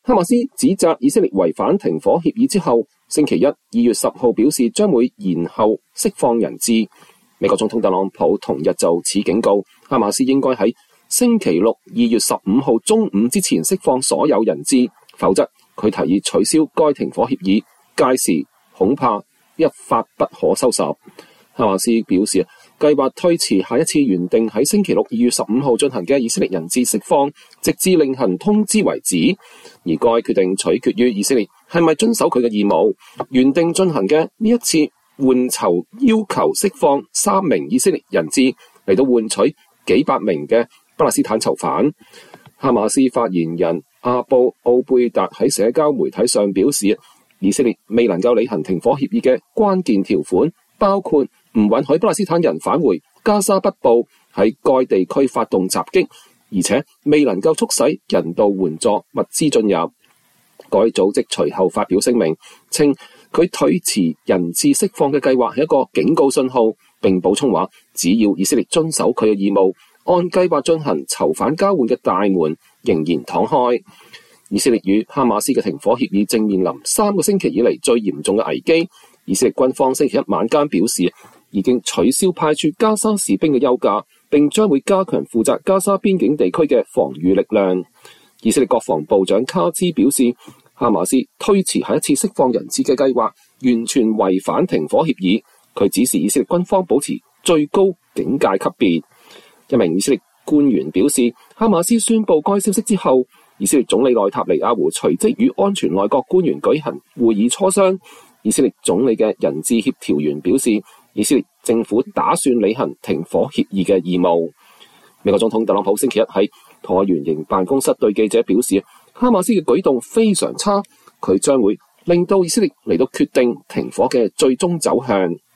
哈馬斯指責以色列違反停火協議之後，星期一2月10號表示將會延後釋放人質。美國總統特朗普同日就此警告，哈馬斯應該喺星期六2月15號中午之前釋放所有人質，否則佢提議取消該停火協議，屆時恐怕一發不可收拾。哈馬斯表示，計劃推遲下一次原定喺星期六2月15號進行嘅以色列人質釋放，直至另行通知為止。而該決定取決於以色列係咪遵守佢嘅義務。原定進行嘅呢一次換囚要求釋放3名以色列人質，嚟到換取幾百名嘅巴勒斯坦囚犯。哈馬斯發言人阿布奧貝達喺社交媒體上表示，以色列未能夠履行停火協議嘅關鍵條款，包括唔允許巴勒斯坦人返回加沙北部，喺該地區發動襲擊，而且未能夠促使人道援助物資進入。該組織隨後發表聲明，稱佢推遲人質釋放嘅計劃係一個警告信號，並補充話，只要以色列遵守佢嘅義務，按計劃進行囚犯交換嘅大門仍然敞開。以色列與哈馬斯嘅停火協議正面臨3個星期以嚟最嚴重嘅危機。以色列軍方星期一晚間表示，已經取消派駐加沙士兵嘅休假，並將會加強負責加沙邊境地區嘅防禦力量。以色列國防部長卡茲表示，哈馬斯推遲下一次釋放人質嘅計劃完全違反停火協議。佢指示以色列軍方保持最高警戒級別。一名以色列官員表示，哈馬斯宣布該消息之後，以色列總理內塔尼亞胡隨即與安全內閣官員舉行會議磋商。以色列總理嘅人質協調員表示，以色列政府打算履行停火協議嘅義務。美國總統特朗普星期一喺橢圓形辦公室對記者表示，哈馬斯嘅舉動非常差，佢將會令到以色列嚟到決定停火嘅最終走向。